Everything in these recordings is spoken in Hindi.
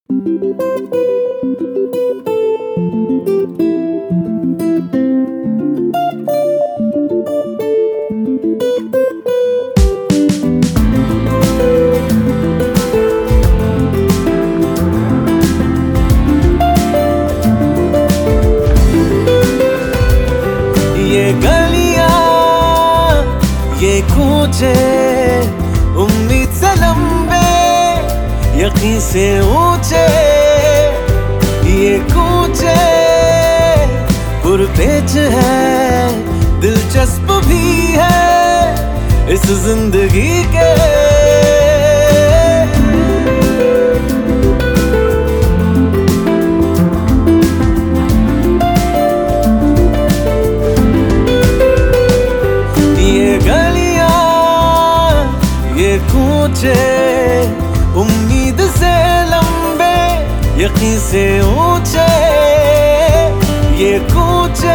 ये गलियां, ये कूचे, उम्मीद से लंबे, यकीन से ऊंचे, ये कूचे पुरपेच है, दिलचस्प भी है इस जिंदगी के। ये गलियां, ये कूचे, उम्मीद से लंबे, यकीन से ऊंचे, ये कूचे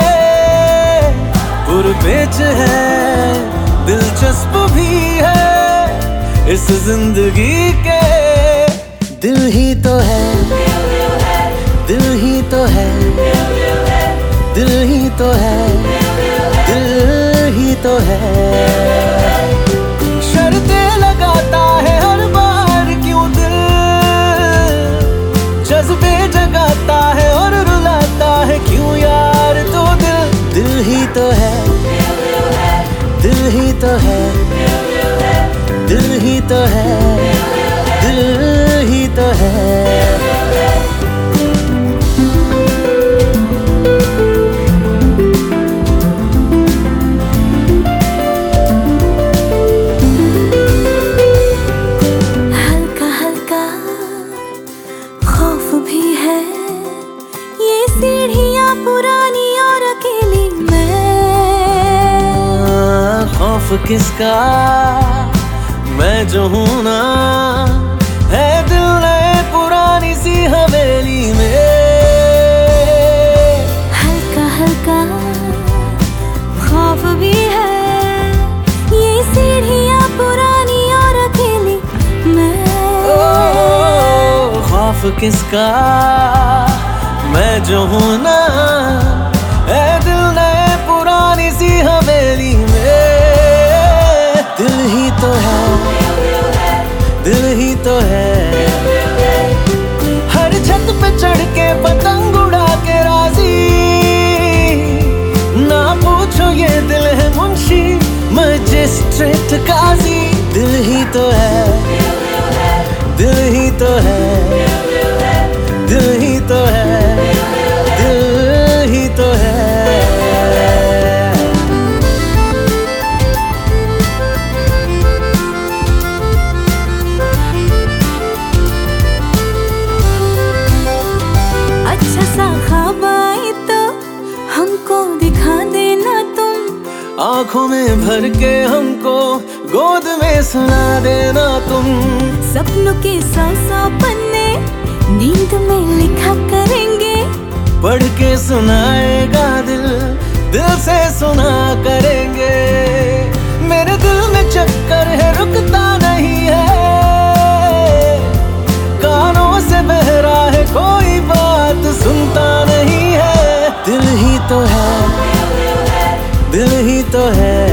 पुरपेच है, दिलचस्प भी है इस जिंदगी के। दिल ही तो है, दिल ही तो है, दिल ही तो है, दिल ही तो है। शर्तें लगाता है हर बार क्यों दिल, जज्बे जगाता है और रुलाता है क्यों यार तो दिल। दिल ही तो है, दिल ही तो है, दिल ही तो है, दिल ही तो है। सीढ़ियाँ पुरानी और अकेली मैं। खौफ किसका, मैं जो हूँ ना, है दिल नए पुरानी सी हवेली में। हल्का हल्का खौफ भी है, ये सीढ़ियाँ पुरानी और अकेली मैं। ओ खौफ किसका, मैं जो हूँ ना, है दिल नए पुरानी सी हवेली में। दिल ही तो है, दिल ही तो है, हर छत पे चढ़ के पतंग उड़ा के राजी। ना पूछो ये दिल है मुंशी मजिस्ट्रेट काजी। दिल ही तो है, दिल ही तो है, दिल ही तो है, दिल ही तो है। अच्छा सा ख्वाब आए तो हमको दिखा देना तुम, आंखों में भर के हमको गोद में सुला देना तुम। सपनों के 100 पन्ने नींद में लिखा करेंगे, पढ़ के सुनाएगा दिल, दिल से सुना करेंगे। मेरे दिल में चक्कर है रुकता नहीं है, कानों से बहरा है कोई बात सुनता नहीं है। दिल ही तो है, दिल ही तो है,